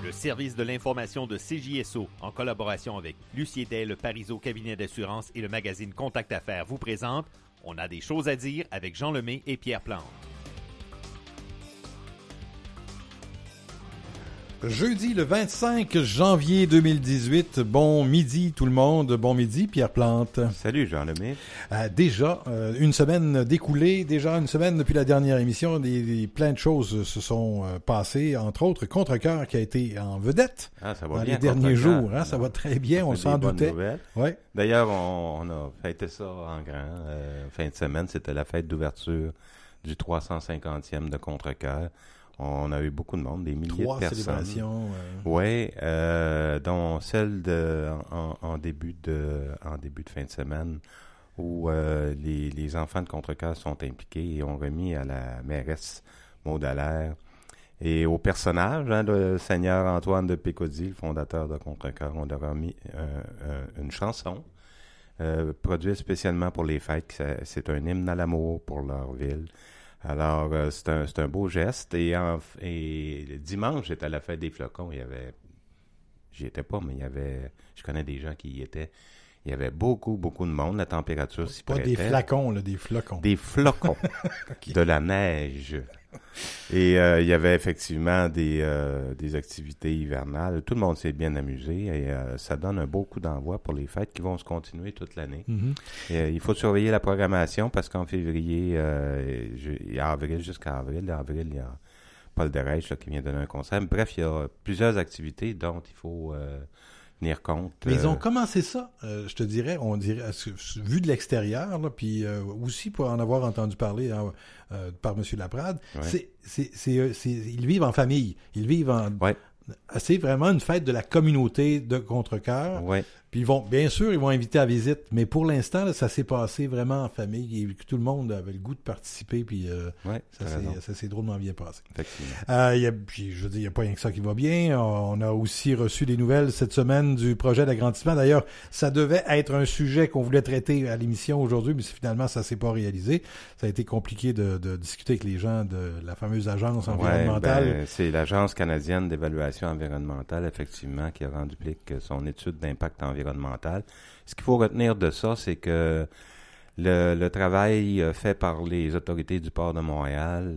Le service de l'information de CJSO, en collaboration avec Lucier Day, le Parizeau cabinet d'assurance et le magazine Contact Affaires, vous présente « On a des choses à dire » avec Jean Lemay et Pierre Plante. Jeudi le 25 janvier 2018, bon midi tout le monde, bon midi Pierre Plante. Salut Jean Lemay. Déjà, une semaine découlée, déjà une semaine depuis la dernière émission, plein de choses se sont passées, entre autres Contrecœur qui a été en vedette ça va dans bien, les derniers jours, ça va très bien, on s'en doutait. Ouais. D'ailleurs, on a fêté ça en grand, fin de semaine, c'était la fête d'ouverture du 350e de Contrecœur. On a eu beaucoup de monde, des milliers de personnes. 3 célébrations. Oui, dont celle en début de fin de semaine où les enfants de Contrecœur sont impliqués et ont remis à la mairesse Maud Allaire et au personnage, le seigneur Antoine de Pécaudy, le fondateur de Contrecœur, on leur a remis une chanson produite spécialement pour les fêtes. C'est un hymne à l'amour pour leur ville. Alors, c'est un beau geste. Et dimanche, j'étais à la fête des flocons. J'y étais pas, mais je connais des gens qui y étaient. Il y avait beaucoup, beaucoup de monde. La température s'y prêtait. Pas des flacons, là, des flocons. Des flocons. Okay. De la neige. Et il y avait effectivement des activités hivernales. Tout le monde s'est bien amusé et ça donne un beau coup d'envoi pour les fêtes qui vont se continuer toute l'année. Mm-hmm. Et, il faut surveiller la programmation parce qu'en février, jusqu'à avril, il y a Paul Derèche qui vient donner un concert. Bref, il y a plusieurs activités dont il faut tenir compte. Mais ils ont commencé ça, je te dirais, vu de l'extérieur, là, puis aussi pour en avoir entendu parler par M. Laprade, ouais. Ils vivent en famille. Ils vivent en... Ouais. C'est vraiment une fête de la communauté de Contrecœur. Ouais. Puis bien sûr, ils vont inviter à visite, mais pour l'instant, là, ça s'est passé vraiment en famille et tout le monde avait le goût de participer, puis ça s'est drôlement bien passé. Puis je veux dire, il n'y a pas rien que ça qui va bien. On a aussi reçu des nouvelles cette semaine du projet d'agrandissement. D'ailleurs, ça devait être un sujet qu'on voulait traiter à l'émission aujourd'hui, mais finalement, ça s'est pas réalisé. Ça a été compliqué de discuter avec les gens de la fameuse agence environnementale. C'est l'Agence canadienne d'évaluation environnementale, effectivement, qui a rendu public son étude d'impact environnemental. Ce qu'il faut retenir de ça, c'est que le travail fait par les autorités du port de Montréal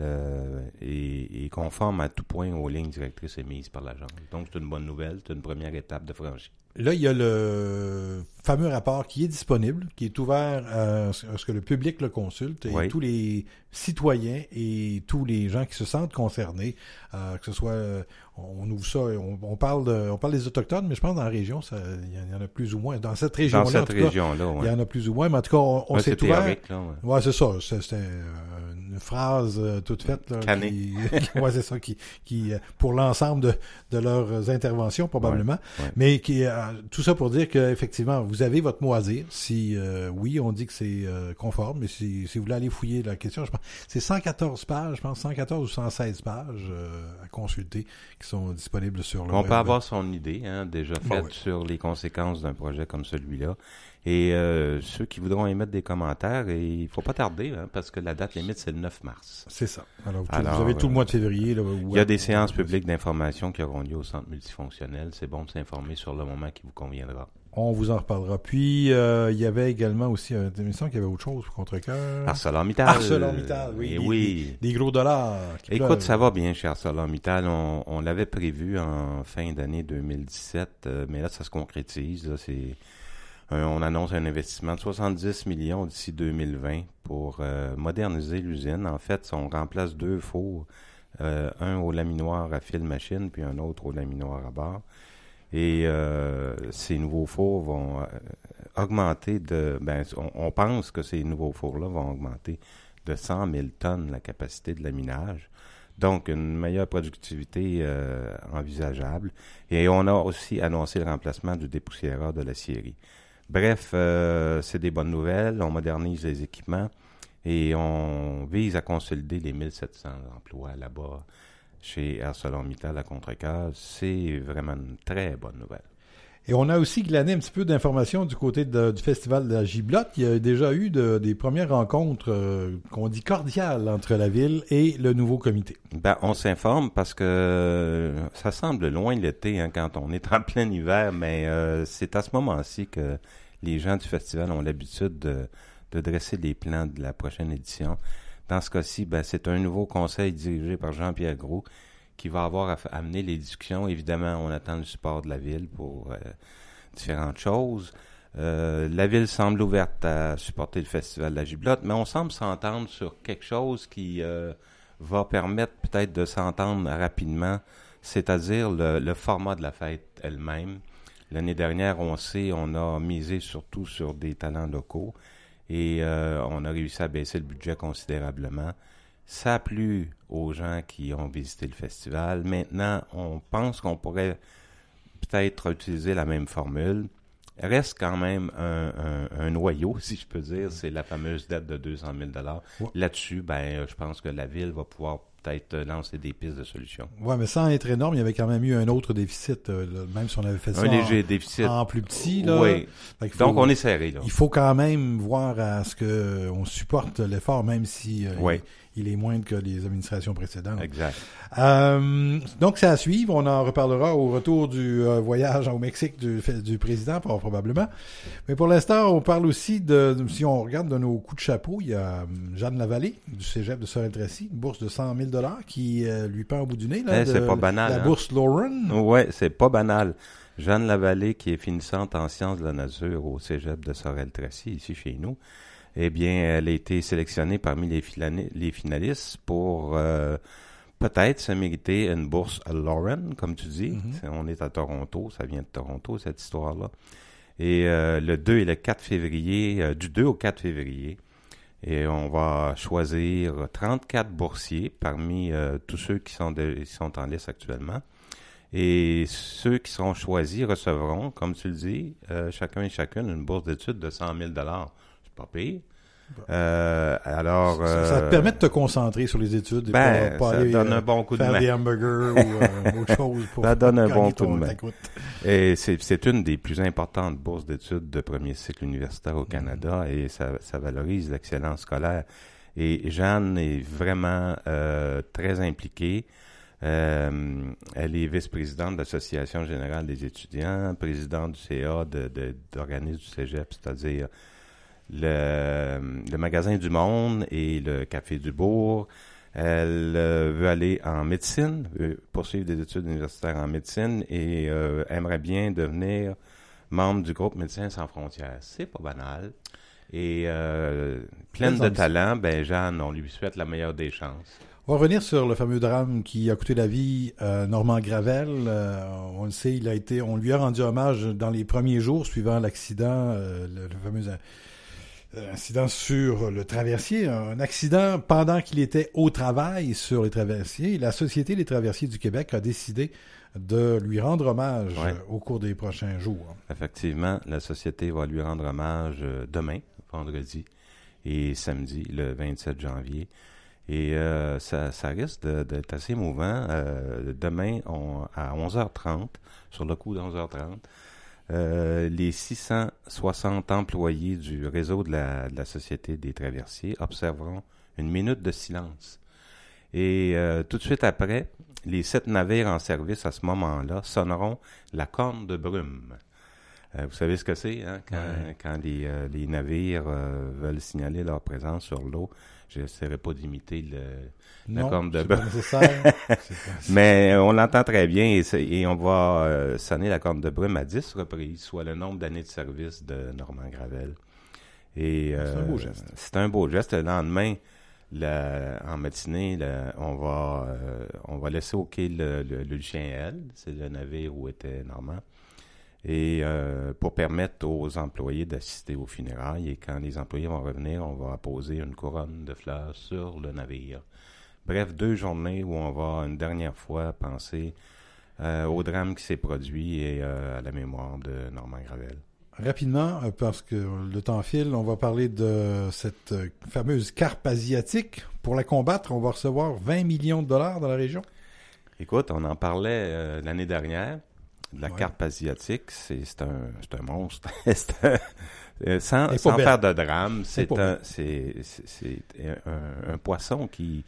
est conforme à tout point aux lignes directrices émises par l'agence. Donc, c'est une bonne nouvelle, c'est une première étape de franchie. Là, il y a le fameux rapport qui est disponible, qui est ouvert à ce que le public le consulte et tous les citoyens et tous les gens qui se sentent concernés, que ce soit, on ouvre ça, on parle des Autochtones, mais je pense dans la région, il y en a plus ou moins. Dans cette région-là, il y en a plus ou moins, mais en tout cas, on s'est ouvert. Ouais, c'est ça. C'était une phrase toute faite. Là, c'est ça, qui pour l'ensemble de leurs interventions, probablement. Ouais. Mais tout ça pour dire qu'effectivement, vous avez votre mot à dire. Si oui, on dit que c'est conforme, mais si vous voulez aller fouiller la question, je pense c'est 114 pages, je pense 114 ou 116 pages à consulter qui sont disponibles sur le web. On peut avoir son idée déjà faite sur les conséquences d'un projet comme celui-là. Et ceux qui voudront émettre des commentaires, il ne faut pas tarder, parce que la date limite, c'est le 9 mars. C'est ça. Alors vous avez tout le mois de février. Là, il y a des séances publiques d'information qui auront lieu au centre multifonctionnel. C'est bon de s'informer sur le moment qui vous conviendra. On vous en reparlera. Puis, il y avait également aussi une émission qui avait autre chose pour Contrecœur. ArcelorMittal, oui. Des gros dollars. Écoute, ça va bien chez ArcelorMittal. On l'avait prévu en fin d'année 2017, mais là, ça se concrétise. Là, on annonce un investissement de 70 millions d'ici 2020 pour moderniser l'usine. En fait, on remplace 2 fours, un au laminoir à fil machine, puis un autre au laminoir à barre. Et ces nouveaux fours vont augmenter on pense que ces nouveaux fours-là vont augmenter de 100 000 tonnes la capacité de laminage. Donc, une meilleure productivité envisageable. Et on a aussi annoncé le remplacement du dépoussiéreur de l'acierie. Bref, c'est des bonnes nouvelles. On modernise les équipements et on vise à consolider les 1700 emplois là-bas chez ArcelorMittal à Contrecœur. C'est vraiment une très bonne nouvelle. Et on a aussi glané un petit peu d'informations du côté du festival de la Giblotte. Il y a déjà eu des premières rencontres qu'on dit cordiales entre la ville et le nouveau comité. Ben, on s'informe parce que ça semble loin l'été quand on est en plein hiver, mais c'est à ce moment-ci que les gens du festival ont l'habitude de dresser les plans de la prochaine édition. Dans ce cas-ci, c'est un nouveau conseil dirigé par Jean-Pierre Gros qui va avoir à amener les discussions. Évidemment, on attend le support de la Ville pour différentes choses. La Ville semble ouverte à supporter le Festival de la Giblotte, mais on semble s'entendre sur quelque chose qui va permettre peut-être de s'entendre rapidement, c'est-à-dire le format de la fête elle-même. L'année dernière, on a misé surtout sur des talents locaux et on a réussi à baisser le budget considérablement. Ça a plu aux gens qui ont visité le festival. Maintenant, on pense qu'on pourrait peut-être utiliser la même formule. Reste quand même un noyau, si je peux dire. C'est la fameuse dette de 200 000 $. Ouais. Là-dessus, je pense que la Ville va pouvoir peut-être lancer des pistes de solutions. Oui, mais sans être énorme, il y avait quand même eu un autre déficit, même si on avait fait ça léger déficit en plus petit. Là. Oui. Donc, on est serré. Là. Il faut quand même voir à ce qu'on supporte l'effort, même si il est moindre que les administrations précédentes. Exact. Donc, c'est à suivre. On en reparlera au retour du voyage au Mexique du président, probablement. Mais pour l'instant, on parle aussi si on regarde de nos coups de chapeau, il y a Jeanne Lavallée, du cégep de Sorel-Tracy, une bourse de 100 000 $ qui lui pend au bout du nez. Là, c'est pas banal. La bourse Lauren. Oui, c'est pas banal. Jeanne Lavallée, qui est finissante en sciences de la nature au cégep de Sorel-Tracy, ici chez nous, eh bien, elle a été sélectionnée parmi les finalistes pour peut-être se mériter une bourse à Lauren, comme tu dis. Mm-hmm. On est à Toronto, ça vient de Toronto, cette histoire-là. Et le 2 et le 4 février, du 2 au 4 février, et on va choisir 34 boursiers parmi tous ceux qui sont en liste actuellement. Et ceux qui seront choisis recevront, comme tu le dis, chacun et chacune une bourse d'études de 100 000 $. C'est pas pire. Alors, ça te permet de te concentrer sur les études et pas ça aller donne un bon coup de faire main. Des hamburgers ou autre chose pour ça donne un bon coup de main. Écoute. Et c'est une des plus importantes bourses d'études de premier cycle universitaire au Canada et ça valorise l'excellence scolaire. Et Jeanne est vraiment très impliquée. Elle est vice-présidente de l'Association générale des étudiants, présidente du CA d'organismes du cégep, c'est-à-dire le magasin du Monde et le Café du Bourg. Elle veut aller en médecine, veut poursuivre des études universitaires en médecine et aimerait bien devenir membre du groupe Médecins sans frontières. C'est pas banal. Et pleine de talent, Jeanne, on lui souhaite la meilleure des chances. On va revenir sur le fameux drame qui a coûté la vie à Normand Gravel. On le sait, on lui a rendu hommage dans les premiers jours suivant l'accident, le fameux incident sur le traversier. Un accident pendant qu'il était au travail sur les traversiers. La Société des traversiers du Québec a décidé de lui rendre hommage au cours des prochains jours. Effectivement, la Société va lui rendre hommage demain, vendredi, et samedi, le 27 janvier. Et ça risque d'être assez émouvant. Demain, à 11h30, sur le coup de 11h30, les 660 employés du réseau de la Société des traversiers observeront une minute de silence. Et tout de suite après, les 7 navires en service à ce moment-là sonneront la corne de brume. Vous savez ce que c'est, hein? Quand les navires veulent signaler leur présence sur l'eau. Je n'essaierai pas d'imiter la corne de brume. Mais on l'entend très bien et on va sonner la corne de brume à 10 reprises, soit le nombre d'années de service de Normand Gravel. Et c'est un beau geste. C'est un beau geste. Le lendemain, en matinée, on va laisser au quai le Lucien L, c'est le navire où était Normand. Et pour permettre aux employés d'assister aux funérailles. Et quand les employés vont revenir, on va apposer une couronne de fleurs sur le navire. Bref, 2 journées où on va une dernière fois penser au drame qui s'est produit et à la mémoire de Normand Gravel. Rapidement, parce que le temps file, on va parler de cette fameuse carpe asiatique. Pour la combattre, on va recevoir 20 millions de dollars dans la région. Écoute, on en parlait l'année dernière. la carpe asiatique, c'est un monstre. Sans faire de drame, c'est un poisson qui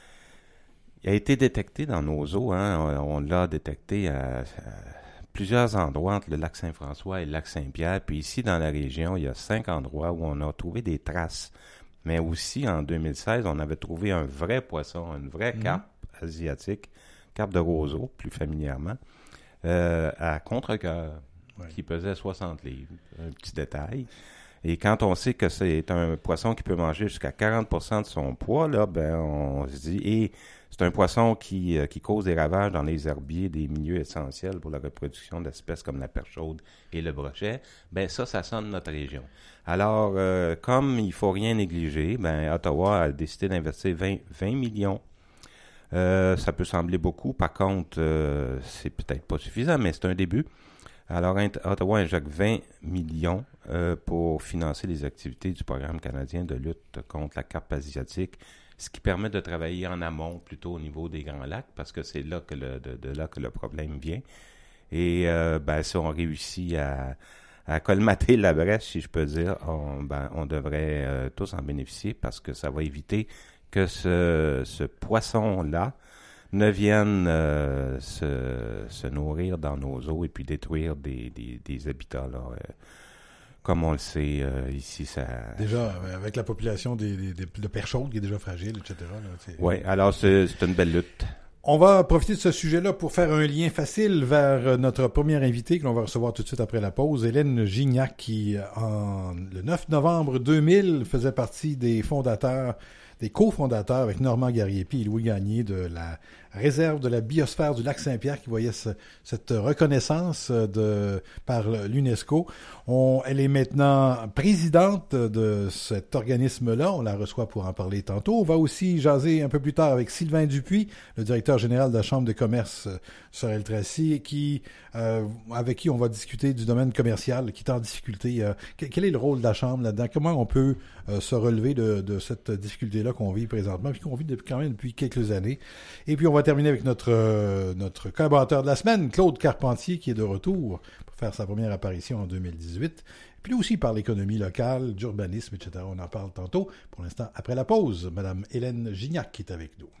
a été détecté dans nos eaux. Hein. On l'a détecté à plusieurs endroits entre le lac Saint-François et le lac Saint-Pierre. Puis ici, dans la région, il y a 5 endroits où on a trouvé des traces. Mais aussi, en 2016, on avait trouvé un vrai poisson, une vraie carpe asiatique, carpe de roseau, plus familièrement, à Contrecœur, qui pesait 60 livres. Un petit détail. Et quand on sait que c'est un poisson qui peut manger jusqu'à 40% de son poids, là, on se dit, et c'est un poisson qui cause des ravages dans les herbiers, des milieux essentiels pour la reproduction d'espèces comme la perche chaude et le brochet, ça sonne notre région. Alors, comme il faut rien négliger, Ottawa a décidé d'investir 20 millions. Ça peut sembler beaucoup, par contre, c'est peut-être pas suffisant, mais c'est un début. Alors, Ottawa injecte 20 millions pour financer les activités du programme canadien de lutte contre la carpe asiatique, ce qui permet de travailler en amont, plutôt au niveau des Grands Lacs, parce que c'est là que de là que le problème vient. Et si on réussit à colmater la brèche, si je peux dire, on devrait tous en bénéficier, parce que ça va éviter que ce poisson-là ne viennent se nourrir dans nos eaux et puis détruire des habitats là. Comme on le sait, ici, ça... Déjà, avec la population de perches chaudes qui est déjà fragile, etc. Oui, alors c'est une belle lutte. On va profiter de ce sujet-là pour faire un lien facile vers notre première invitée que l'on va recevoir tout de suite après la pause, Hélène Gignac, qui, le 9 novembre 2000, faisait partie des cofondateurs avec Normand Garriépi et Louis Gagné de la réserve de la biosphère du lac Saint-Pierre qui voyait cette reconnaissance par l'UNESCO. Elle est maintenant présidente de cet organisme-là. On la reçoit pour en parler tantôt. On va aussi jaser un peu plus tard avec Sylvain Dupuis, le directeur général de la Chambre de commerce Sorel-Tracy, avec qui on va discuter du domaine commercial qui est en difficulté. Quel est le rôle de la Chambre là-dedans? Comment on peut se relever de cette difficulté-là qu'on vit présentement, puis qu'on vit quand même depuis quelques années. Et puis on va terminer avec notre collaborateur de la semaine, Claude Carpentier, qui est de retour pour faire sa première apparition en 2018. Puis lui aussi par l'économie locale, d'urbanisme, etc. On en parle tantôt. Pour l'instant, après la pause, Madame Hélène Gignac qui est avec nous.